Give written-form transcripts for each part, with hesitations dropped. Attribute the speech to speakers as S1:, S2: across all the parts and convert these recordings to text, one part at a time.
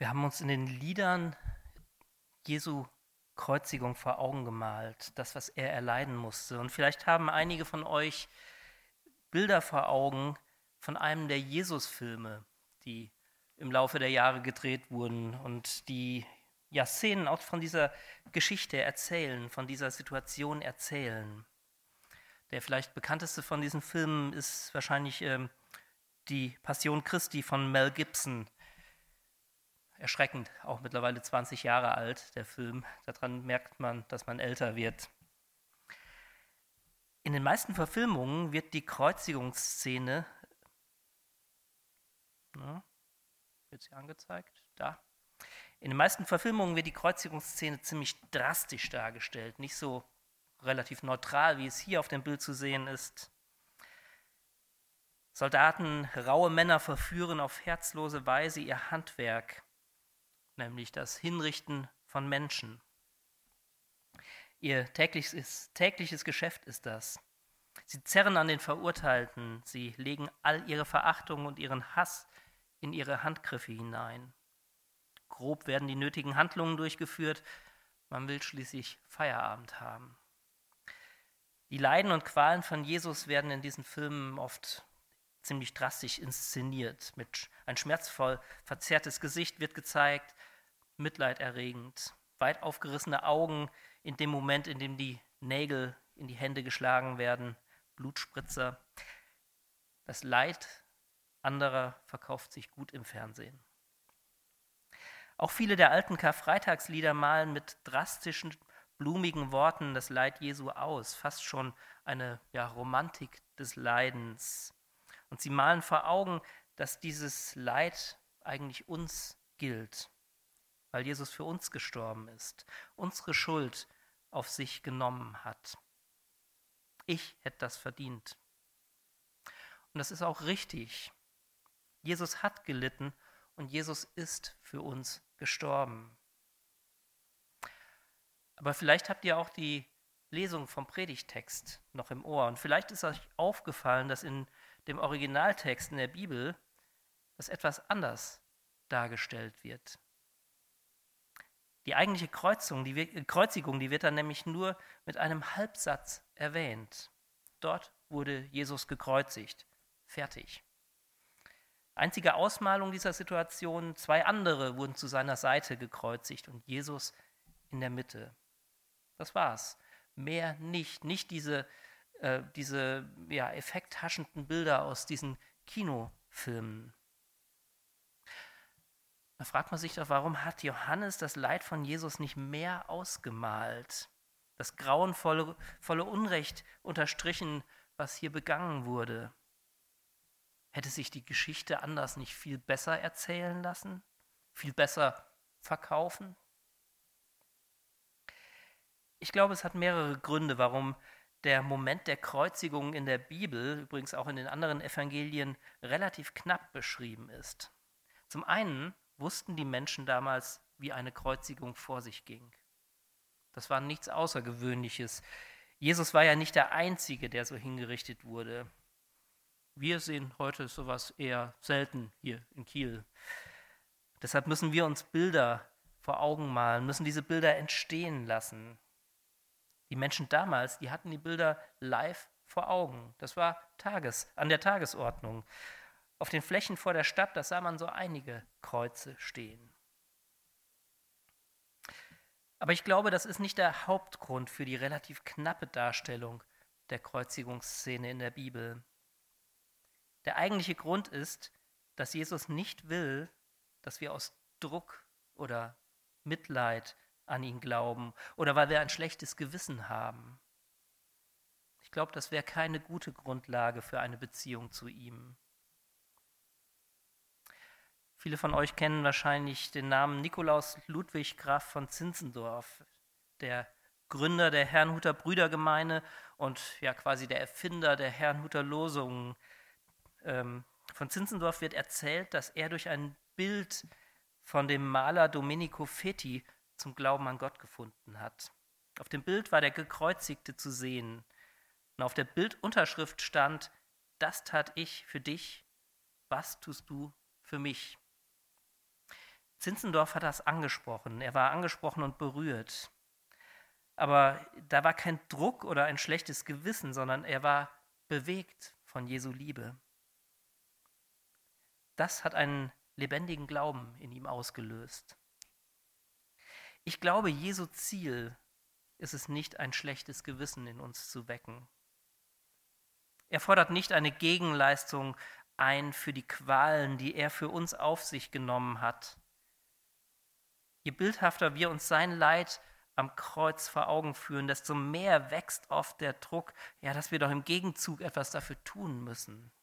S1: Wir haben uns in den Liedern Jesu Kreuzigung vor Augen gemalt, das, was er erleiden musste. Und vielleicht haben einige von euch Bilder vor Augen von einem der Jesus-Filme, die im Laufe der Jahre gedreht wurden und die ja Szenen auch von dieser Geschichte erzählen, von dieser Situation erzählen. Der vielleicht bekannteste von diesen Filmen ist wahrscheinlich die Passion Christi von Mel Gibson. Erschreckend, auch mittlerweile 20 Jahre alt, der Film. Daran merkt man, dass man älter wird. In den meisten Verfilmungen wird die Kreuzigungsszene, wird sie angezeigt? Da. In den meisten Verfilmungen wird die Kreuzigungsszene ziemlich drastisch dargestellt, nicht so relativ neutral, wie es hier auf dem Bild zu sehen ist. Soldaten, raue Männer verführen auf herzlose Weise ihr Handwerk, nämlich das Hinrichten von Menschen. Ihr tägliches Geschäft ist das. Sie zerren an den Verurteilten, sie legen all ihre Verachtung und ihren Hass in ihre Handgriffe hinein. Grob werden die nötigen Handlungen durchgeführt, man will schließlich Feierabend haben. Die Leiden und Qualen von Jesus werden in diesen Filmen oft ziemlich drastisch inszeniert. Ein schmerzvoll verzerrtes Gesicht wird gezeigt, mitleiderregend, weit aufgerissene Augen in dem Moment, in dem die Nägel in die Hände geschlagen werden, Blutspritzer. Das Leid anderer verkauft sich gut im Fernsehen. Auch viele der alten Karfreitagslieder malen mit drastischen, blumigen Worten das Leid Jesu aus, fast schon eine Romantik des Leidens. Und sie malen vor Augen, dass dieses Leid eigentlich uns gilt, weil Jesus für uns gestorben ist, unsere Schuld auf sich genommen hat. Ich hätte das verdient. Und das ist auch richtig. Jesus hat gelitten und Jesus ist für uns gestorben. Aber vielleicht habt ihr auch die Lesung vom Predigttext noch im Ohr und vielleicht ist euch aufgefallen, dass in dem Originaltext in der Bibel das etwas anders dargestellt wird. Die eigentliche Kreuzigung, die wird dann nämlich nur mit einem Halbsatz erwähnt. Dort wurde Jesus gekreuzigt. Fertig. Einzige Ausmalung dieser Situation, 2 andere wurden zu seiner Seite gekreuzigt und Jesus in der Mitte. Das war's. Mehr nicht. Nicht diese effekthaschenden Bilder aus diesen Kinofilmen. Da fragt man sich doch, warum hat Johannes das Leid von Jesus nicht mehr ausgemalt? Das grauenvolle Unrecht unterstrichen, was hier begangen wurde. Hätte sich die Geschichte anders nicht viel besser erzählen lassen? Viel besser verkaufen? Ich glaube, es hat mehrere Gründe, warum der Moment der Kreuzigung in der Bibel, übrigens auch in den anderen Evangelien, relativ knapp beschrieben ist. Zum einen wussten die Menschen damals, wie eine Kreuzigung vor sich ging. Das war nichts Außergewöhnliches. Jesus war ja nicht der Einzige, der so hingerichtet wurde. Wir sehen heute sowas eher selten hier in Kiel. Deshalb müssen wir uns Bilder vor Augen malen, müssen diese Bilder entstehen lassen. Die Menschen damals, die hatten die Bilder live vor Augen. Das war an der Tagesordnung. Auf den Flächen vor der Stadt, da sah man so einige Kreuze stehen. Aber ich glaube, das ist nicht der Hauptgrund für die relativ knappe Darstellung der Kreuzigungsszene in der Bibel. Der eigentliche Grund ist, dass Jesus nicht will, dass wir aus Druck oder Mitleid an ihn glauben oder weil wir ein schlechtes Gewissen haben. Ich glaube, das wäre keine gute Grundlage für eine Beziehung zu ihm. Viele von euch kennen wahrscheinlich den Namen Nikolaus Ludwig Graf von Zinzendorf, der Gründer der Herrnhuter Brüdergemeine und quasi der Erfinder der Herrnhuter Losungen. Von Zinzendorf wird erzählt, dass er durch ein Bild von dem Maler Domenico Feti zum Glauben an Gott gefunden hat. Auf dem Bild war der Gekreuzigte zu sehen. Und auf der Bildunterschrift stand: Das tat ich für dich, was tust du für mich? Zinzendorf hat das angesprochen. Er war angesprochen und berührt. Aber da war kein Druck oder ein schlechtes Gewissen, sondern er war bewegt von Jesu Liebe. Das hat einen lebendigen Glauben in ihm ausgelöst. Ich glaube, Jesu Ziel ist es nicht, ein schlechtes Gewissen in uns zu wecken. Er fordert nicht eine Gegenleistung ein für die Qualen, die er für uns auf sich genommen hat. Je bildhafter wir uns sein Leid am Kreuz vor Augen führen, desto mehr wächst oft der Druck, ja, dass wir doch im Gegenzug etwas dafür tun müssen.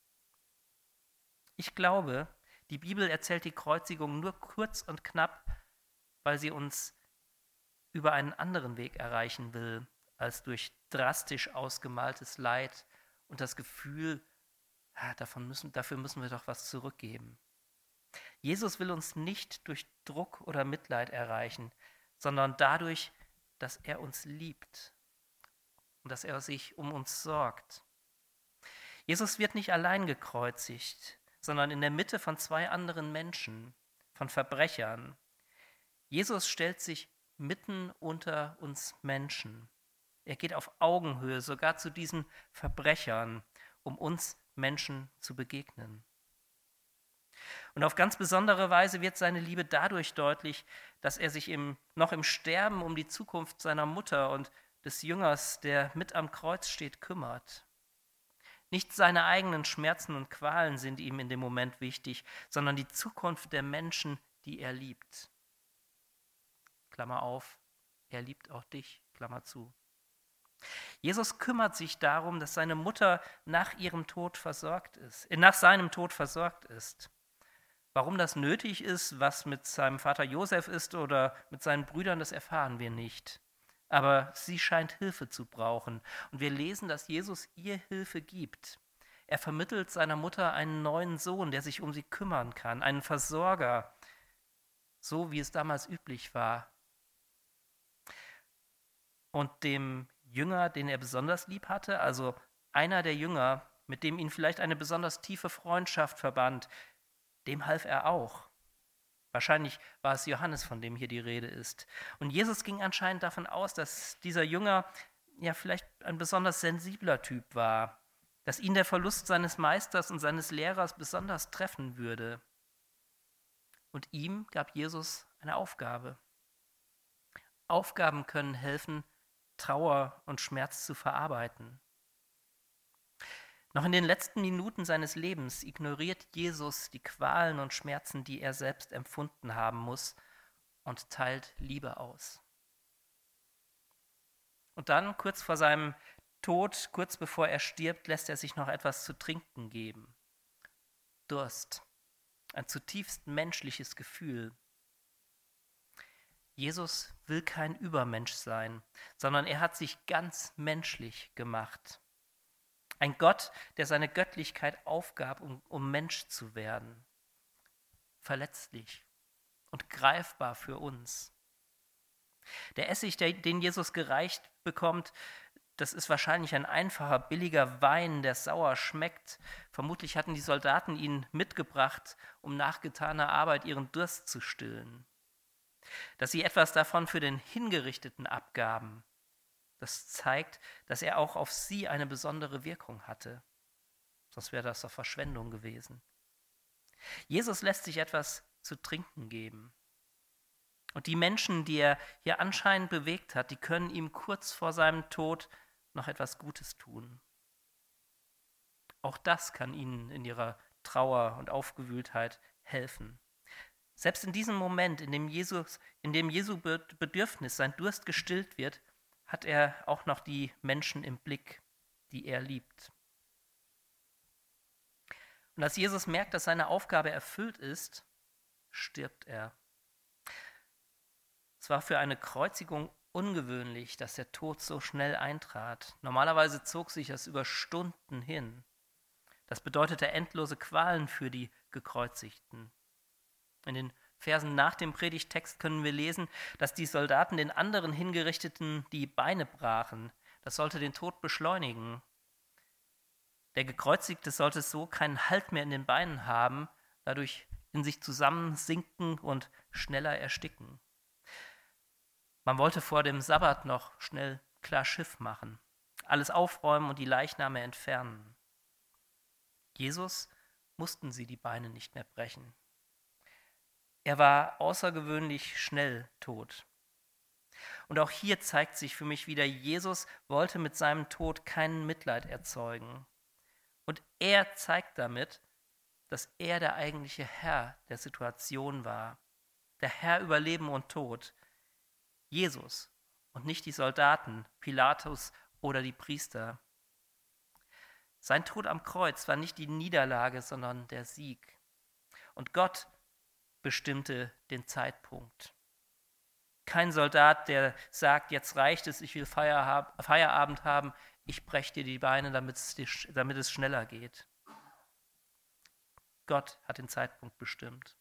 S1: Ich glaube, die Bibel erzählt die Kreuzigung nur kurz und knapp, weil sie uns über einen anderen Weg erreichen will, als durch drastisch ausgemaltes Leid und das Gefühl, dafür müssen wir doch was zurückgeben. Jesus will uns nicht durch Druck oder Mitleid erreichen, sondern dadurch, dass er uns liebt und dass er sich um uns sorgt. Jesus wird nicht allein gekreuzigt, sondern in der Mitte von zwei anderen Menschen, von Verbrechern. Jesus stellt sich mitten unter uns Menschen. Er geht auf Augenhöhe sogar zu diesen Verbrechern, um uns Menschen zu begegnen. Und auf ganz besondere Weise wird seine Liebe dadurch deutlich, dass er sich noch im Sterben um die Zukunft seiner Mutter und des Jüngers, der mit am Kreuz steht, kümmert. Nicht seine eigenen Schmerzen und Qualen sind ihm in dem Moment wichtig, sondern die Zukunft der Menschen, die er liebt. Klammer auf, er liebt auch dich, Klammer zu. Jesus kümmert sich darum, dass seine Mutter nach seinem Tod versorgt ist. Warum das nötig ist, was mit seinem Vater Josef ist oder mit seinen Brüdern, das erfahren wir nicht. Aber sie scheint Hilfe zu brauchen. Und wir lesen, dass Jesus ihr Hilfe gibt. Er vermittelt seiner Mutter einen neuen Sohn, der sich um sie kümmern kann, einen Versorger, so wie es damals üblich war. Und dem Jünger, den er besonders lieb hatte, also einer der Jünger, mit dem ihn vielleicht eine besonders tiefe Freundschaft verband, dem half er auch. Wahrscheinlich war es Johannes, von dem hier die Rede ist. Und Jesus ging anscheinend davon aus, dass dieser Jünger ja vielleicht ein besonders sensibler Typ war, dass ihn der Verlust seines Meisters und seines Lehrers besonders treffen würde. Und ihm gab Jesus eine Aufgabe. Aufgaben können helfen, Trauer und Schmerz zu verarbeiten. Noch in den letzten Minuten seines Lebens ignoriert Jesus die Qualen und Schmerzen, die er selbst empfunden haben muss, und teilt Liebe aus. Und dann, kurz vor seinem Tod, kurz bevor er stirbt, lässt er sich noch etwas zu trinken geben. Durst, ein zutiefst menschliches Gefühl. Jesus will kein Übermensch sein, sondern er hat sich ganz menschlich gemacht. Ein Gott, der seine Göttlichkeit aufgab, um Mensch zu werden. Verletzlich und greifbar für uns. Der Essig, den Jesus gereicht bekommt, das ist wahrscheinlich ein einfacher, billiger Wein, der sauer schmeckt. Vermutlich hatten die Soldaten ihn mitgebracht, um nach getaner Arbeit ihren Durst zu stillen. Dass sie etwas davon für den Hingerichteten abgaben, das zeigt, dass er auch auf sie eine besondere Wirkung hatte. Sonst wäre das doch Verschwendung gewesen. Jesus lässt sich etwas zu trinken geben. Und die Menschen, die er hier anscheinend bewegt hat, die können ihm kurz vor seinem Tod noch etwas Gutes tun. Auch das kann ihnen in ihrer Trauer und Aufgewühltheit helfen. Selbst in diesem Moment, in dem Jesu Bedürfnis, sein Durst gestillt wird, hat er auch noch die Menschen im Blick, die er liebt. Und als Jesus merkt, dass seine Aufgabe erfüllt ist, stirbt er. Es war für eine Kreuzigung ungewöhnlich, dass der Tod so schnell eintrat. Normalerweise zog sich das über Stunden hin. Das bedeutete endlose Qualen für die Gekreuzigten. In den Versen nach dem Predigttext können wir lesen, dass die Soldaten den anderen Hingerichteten die Beine brachen. Das sollte den Tod beschleunigen. Der Gekreuzigte sollte so keinen Halt mehr in den Beinen haben. Dadurch in sich zusammensinken und schneller ersticken. Man wollte vor dem Sabbat noch schnell klar Schiff machen, alles aufräumen und die Leichname entfernen. Jesus mussten sie die Beine nicht mehr brechen. Er war außergewöhnlich schnell tot. Und auch hier zeigt sich für mich wieder, Jesus wollte mit seinem Tod kein Mitleid erzeugen. Und er zeigt damit, dass er der eigentliche Herr der Situation war, der Herr über Leben und Tod. Jesus und nicht die Soldaten, Pilatus oder die Priester. Sein Tod am Kreuz war nicht die Niederlage, sondern der Sieg. Und Gott bestimmte den Zeitpunkt. Kein Soldat, der sagt, jetzt reicht es, ich will Feierabend haben, ich breche dir die Beine, damit es schneller geht. Gott hat den Zeitpunkt bestimmt.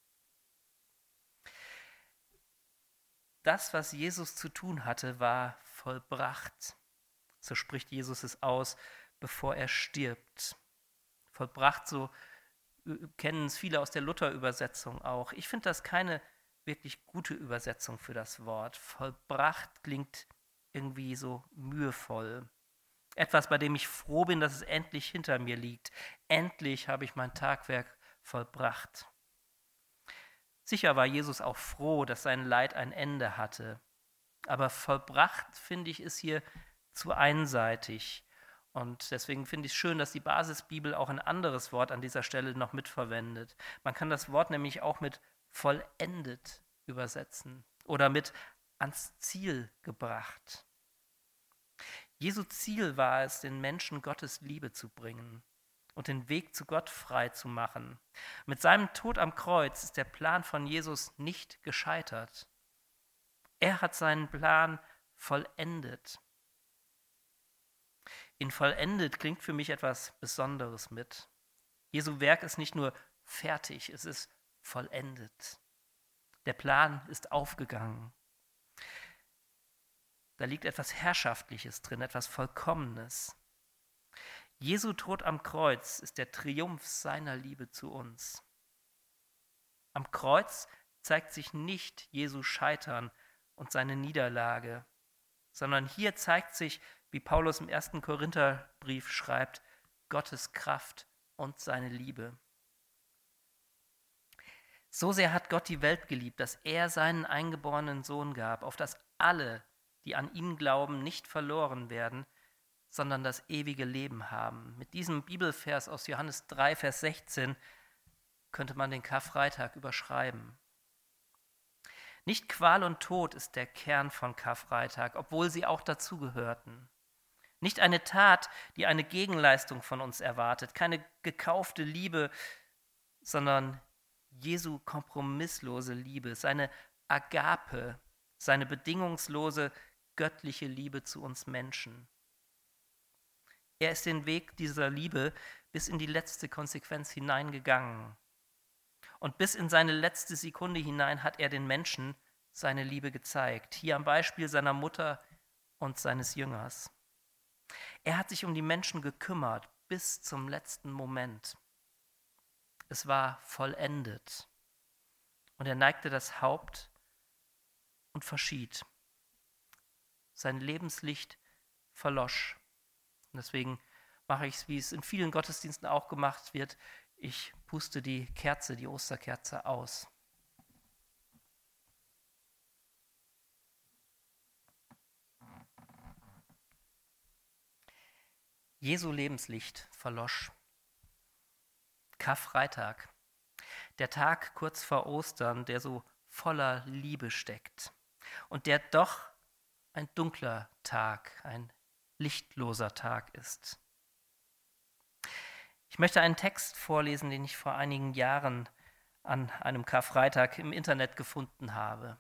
S1: Das, was Jesus zu tun hatte, war vollbracht. So spricht Jesus es aus, bevor er stirbt. Vollbracht, so kennen es viele aus der Luther-Übersetzung auch. Ich finde das keine wirklich gute Übersetzung für das Wort. Vollbracht klingt irgendwie so mühevoll. Etwas, bei dem ich froh bin, dass es endlich hinter mir liegt. Endlich habe ich mein Tagwerk vollbracht. Sicher war Jesus auch froh, dass sein Leid ein Ende hatte. Aber vollbracht, finde ich, ist hier zu einseitig. Und deswegen finde ich es schön, dass die Basisbibel auch ein anderes Wort an dieser Stelle noch mitverwendet. Man kann das Wort nämlich auch mit vollendet übersetzen oder mit ans Ziel gebracht. Jesu Ziel war es, den Menschen Gottes Liebe zu bringen und den Weg zu Gott frei zu machen. Mit seinem Tod am Kreuz ist der Plan von Jesus nicht gescheitert. Er hat seinen Plan vollendet. In vollendet klingt für mich etwas Besonderes mit. Jesu Werk ist nicht nur fertig, es ist vollendet. Der Plan ist aufgegangen. Da liegt etwas Herrschaftliches drin, etwas Vollkommenes. Jesu Tod am Kreuz ist der Triumph seiner Liebe zu uns. Am Kreuz zeigt sich nicht Jesu Scheitern und seine Niederlage, sondern hier zeigt sich, wie Paulus im 1. Korintherbrief schreibt, Gottes Kraft und seine Liebe. So sehr hat Gott die Welt geliebt, dass er seinen eingeborenen Sohn gab, auf dass alle, die an ihn glauben, nicht verloren werden, sondern das ewige Leben haben. Mit diesem Bibelvers aus Johannes 3, Vers 16 könnte man den Karfreitag überschreiben. Nicht Qual und Tod ist der Kern von Karfreitag, obwohl sie auch dazugehörten. Nicht eine Tat, die eine Gegenleistung von uns erwartet, keine gekaufte Liebe, sondern Jesu kompromisslose Liebe, seine Agape, seine bedingungslose göttliche Liebe zu uns Menschen. Er ist den Weg dieser Liebe bis in die letzte Konsequenz hineingegangen. Und bis in seine letzte Sekunde hinein hat er den Menschen seine Liebe gezeigt. Hier am Beispiel seiner Mutter und seines Jüngers. Er hat sich um die Menschen gekümmert bis zum letzten Moment. Es war vollendet. Und er neigte das Haupt und verschied. Sein Lebenslicht verlosch. Und deswegen mache ich es, wie es in vielen Gottesdiensten auch gemacht wird. Ich puste die Kerze, die Osterkerze aus. Jesu Lebenslicht verlosch. Karfreitag, der Tag kurz vor Ostern, der so voller Liebe steckt und der doch ein dunkler Tag, ein lichtloser Tag ist. Ich möchte einen Text vorlesen, den ich vor einigen Jahren an einem Karfreitag im Internet gefunden habe.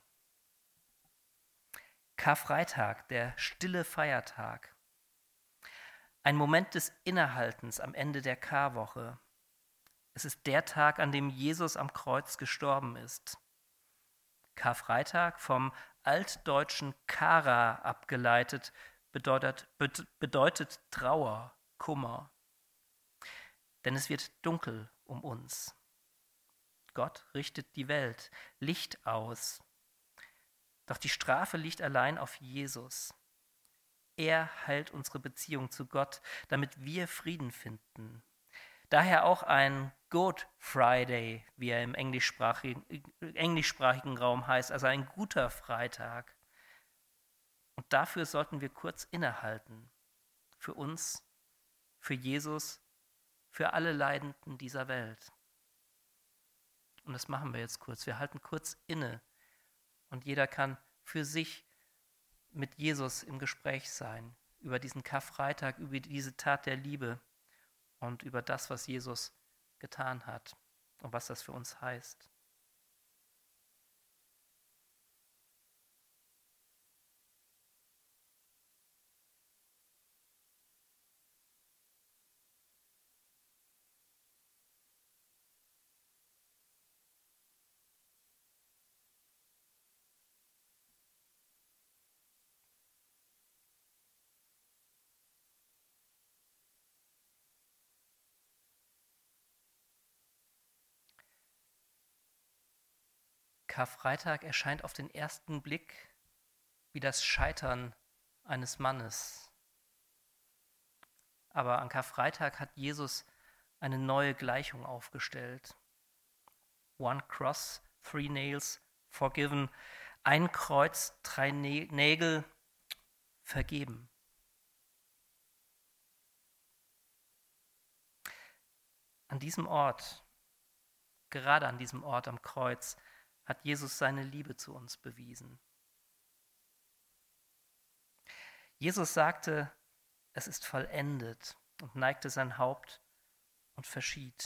S1: Karfreitag, der stille Feiertag. Ein Moment des Innehaltens am Ende der Karwoche. Es ist der Tag, an dem Jesus am Kreuz gestorben ist. Karfreitag, vom altdeutschen Kara abgeleitet, bedeutet Trauer, Kummer. Denn es wird dunkel um uns. Gott richtet die Welt, Licht aus. Doch die Strafe liegt allein auf Jesus. Er heilt unsere Beziehung zu Gott, damit wir Frieden finden. Daher auch ein Good Friday, wie er im englischsprachigen Raum heißt, also ein guter Freitag. Und dafür sollten wir kurz innehalten. Für uns, für Jesus, für alle Leidenden dieser Welt. Und das machen wir jetzt kurz. Wir halten kurz inne und jeder kann für sich mit Jesus im Gespräch sein, über diesen Karfreitag, über diese Tat der Liebe und über das, was Jesus getan hat und was das für uns heißt. Karfreitag erscheint auf den ersten Blick wie das Scheitern eines Mannes. Aber an Karfreitag hat Jesus eine neue Gleichung aufgestellt. One cross, 3 nails, forgiven. Ein Kreuz, 3 Nägel, vergeben. An diesem Ort, gerade an diesem Ort am Kreuz, hat Jesus seine Liebe zu uns bewiesen. Jesus sagte, es ist vollendet und neigte sein Haupt und verschied.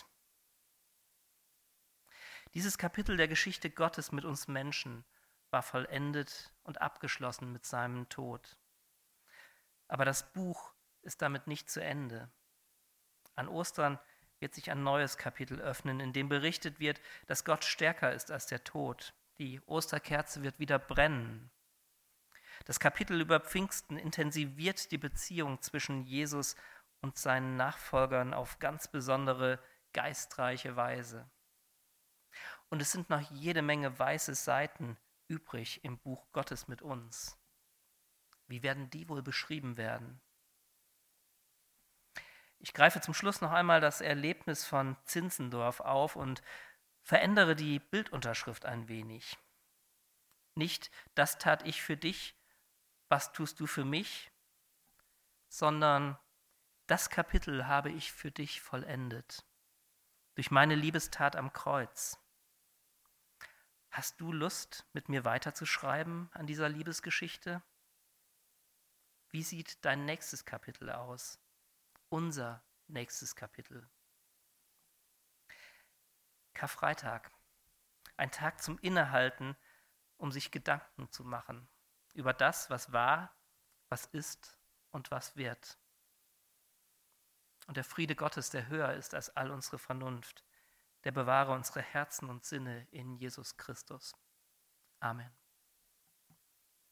S1: Dieses Kapitel der Geschichte Gottes mit uns Menschen war vollendet und abgeschlossen mit seinem Tod. Aber das Buch ist damit nicht zu Ende. An Ostern wird sich ein neues Kapitel öffnen, in dem berichtet wird, dass Gott stärker ist als der Tod. Die Osterkerze wird wieder brennen. Das Kapitel über Pfingsten intensiviert die Beziehung zwischen Jesus und seinen Nachfolgern auf ganz besondere, geistreiche Weise. Und es sind noch jede Menge weiße Seiten übrig im Buch Gottes mit uns. Wie werden die wohl beschrieben werden? Ich greife zum Schluss noch einmal das Erlebnis von Zinzendorf auf und verändere die Bildunterschrift ein wenig. Nicht, das tat ich für dich, was tust du für mich, sondern das Kapitel habe ich für dich vollendet, durch meine Liebestat am Kreuz. Hast du Lust, mit mir weiterzuschreiben an dieser Liebesgeschichte? Wie sieht dein nächstes Kapitel aus? Unser nächstes Kapitel. Karfreitag. Ein Tag zum Innehalten, um sich Gedanken zu machen über das, was war, was ist und was wird. Und der Friede Gottes, der höher ist als all unsere Vernunft, der bewahre unsere Herzen und Sinne in Jesus Christus. Amen.